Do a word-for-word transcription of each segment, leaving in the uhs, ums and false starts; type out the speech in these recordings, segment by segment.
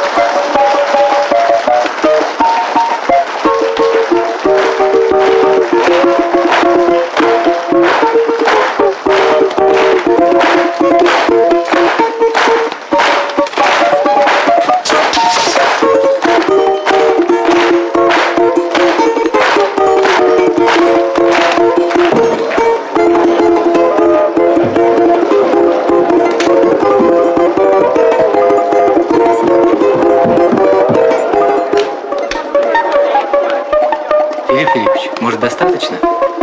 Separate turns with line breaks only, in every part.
Филиппович, может, достаточно?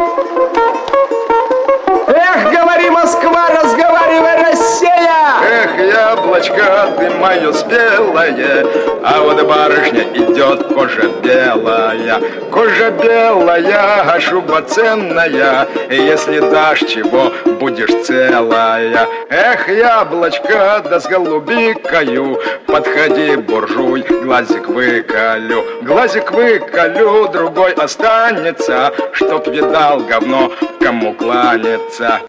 Эх, говори, Москва, разговаривай, Россия!
Эх, яблочко, ты мое спелое, а вот барышня идет, кожа белая. Кожа белая, а шуба ценная, и если дашь чего, будешь целая. Эх, яблочко, да с голубикою, подходи, буржуй, глазик выколю. Глазик выколю, другой останется, чтоб видал говно, кому кланяться.